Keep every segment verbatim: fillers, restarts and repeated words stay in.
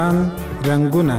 رنگونه.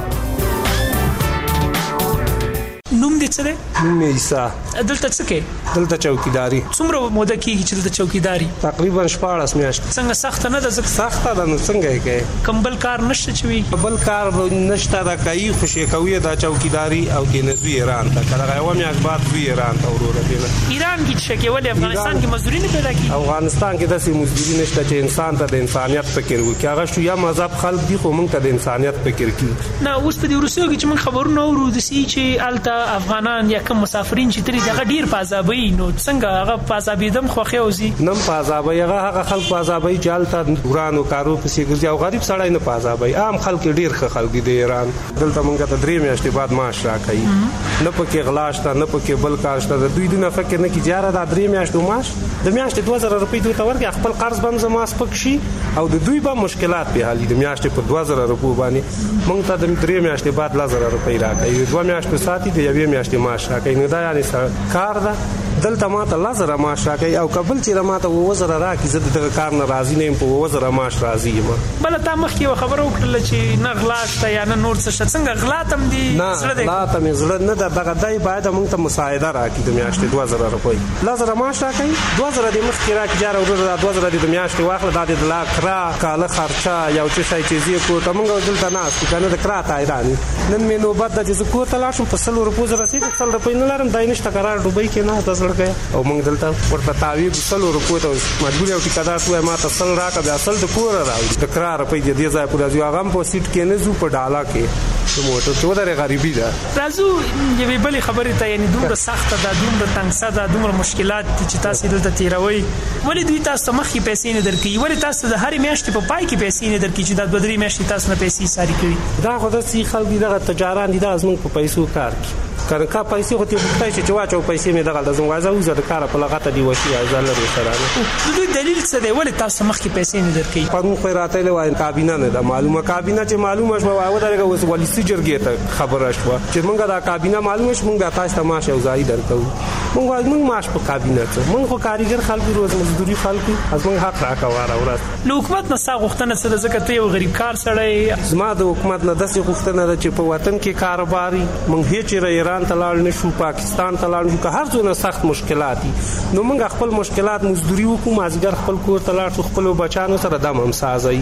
نوم دې څه دی؟ نوم یې عیسی. دلته څه کوې؟ دلته چوکیداري. څومره موده کېږي چې دلته چوکیداري؟ تقریبا شپاړس میاشتې. څنګه سخته نه ده؟ ځکه سخته ده نو څنګه یې کوې؟ کوم بل کار نشته چې وي؟ بل کار نشته دا کوي خو چې کوي دا چوکیداري او دې نه ځو ایران ته که دغه یوه میاشت بعد ځو ایران ته وروره دې نه. ایران کې څه کې ولې افغانستان کې مزدوري نه پیدا کېږي؟ افغانستان کې داسې مزدوري نشته چې انسان ته د انسانیت فکر وکړي. هغه شیعه مذهب خلک دي خو موږ ته د انسانیت فکر کړي. نه اوس په دې وروستیو کې چې موږ خبرونه اورو داسې چې هلته افغانان یا کوم مسافرین چې تللي دي هغه ډېر په عذابوي. نو څنګه هغه په عذابېدم خوښې اوځي؟ نه په عذابوي. هغه هغه خلک په عذابوي چې هلته ورانو کارو پسې ګرځي او غریب سړی نه په عذابوي. عام خلک ډېر ښه خلک دي د ایران. دلته موږ ته درې میاشتې بعد معاش راکوي. نه پکې غلا شته نه پکې بل کار شته. د دوی دونه فکر نه کړي چې یاره دا درې میاشتو معاش د میاشتې دوه زره روپۍ دوی ته ورکړي خپل قرض به هم زما سپک شي او د دوی به مشکلات پې حل وي. د میاشتې په دوه زره روپو باندې موږ ته د درې میاشتې بعد لس زره روپۍ راکوي. دوه میاشتو ساتي د یوې میاشتې معاش راکوي. نو دا یعنې کار ده. دلته ماته لس زره معاش راکوي او که بل چېرې ماته اووه زره راکړي زه د دغه کار نه راضي نه یم. په اووه زره معاش راضي یم. بله تا مخکې یوه خبره وکړله چې نه غلا شته یا نه نور څه شته. څنګه غلا ته هم دې زړه دی؟ نه غلا ته مې زړه نه ده. دغه دی باید موږ ته مساعده راکړي د میاشتې دوه زره روپۍ. لس زره معاش راکوي دوه زره دې مخکې راکړي جاره وروره دا دوه زره دې د میاشتې واخله. دا دې د لا کرا کاله خرچه یو څه شی چې ځي کور ته موږ دلته ناست یو که نه د کرا تایران یو. نن مې نوبت ده چې زه کور ته لاړ شم په سلو روپو زه رسېږم. سل روپۍ نه لرم دی نشته قرار ډوبۍ کې نه ده زړګی او موږ دلته ورته تاویږو سلو روپو ته مجبور یو ټیکهدار ته وایي ما ته سل راکړه بیا سل د کوره راوړي. د کرا روپۍ دې دې ځای پورې راځي. هغه هم په سیټ کې نه ځو په ډاله کې د موټر کې ودرې غریبي ده. راځو یوې بلې خبرې ته. یعنې دومره سخته ده دومره تنګسه ده دومره مشکلات دي چې تاسې دلته تېروئ. ولې دوی تاسو ته مخکې پیسې نه درکوي؟ ولې تاسو ته د هرې میاشتې په پای کې پیسې نه درکوي چې دا دوه درې میاشتې تاسو نه پیسې ساري کوي؟ دا خو داسې خلک دي دغه تجاران دي دغه زموږ په پیسو کار کوي. که کا پیسې خو ته غوښتای شي چې واچو پیسې مې دغه لازم غواړم وزه د کار په لغته دی وشي ځل لري سره. د دوی دلیل څه دی؟ ولې تاسو مخکې پیسې نه درکوي؟ پرون خو راته له وای کابینه نه ده معلومه. کابینه چې معلومه شوه وای درګه اوس ولسی جرګې ته خبره شوه چې موږ دا کابینه معلومه شوه موږ تاسو ته معاش او ځای درکو. موږ وای موږ معاش په کابینه ته موږ خو کاریګر خلکو روز مزدوري خلکو از موږ حق راکواره ورته. نو حکومت نه سا غوښتنه څه ده؟ ځکه ته یو غریب کار سړی. زما د حکومت نه داسې غوښتنه ده چې په وطن کې کاروباري موږ هیڅ ایران ته لاړ نه شو پاکستان ته لاړ شو که هر څونه سخت مشکلات دي نو موږ خپل مشکلات مزدوري وکړو مازدیګر خپل کور ته لاړ شو خپلو بچیانو سره دم هم سازوي.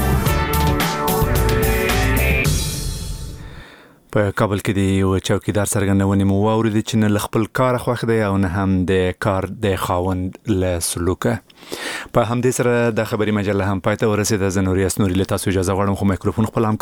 په کابل کې د یو چوکیدار څرګندونې مو واورېدې چې نه له خپل کاره خوښ دی او نه هم د کار د خاوند له سلوکه. په همدې سره د خبري مجله هم پای ته ورسېده. زه نوریاس نوري له تاسو اجازه غواړم خو میکروفون خپل هم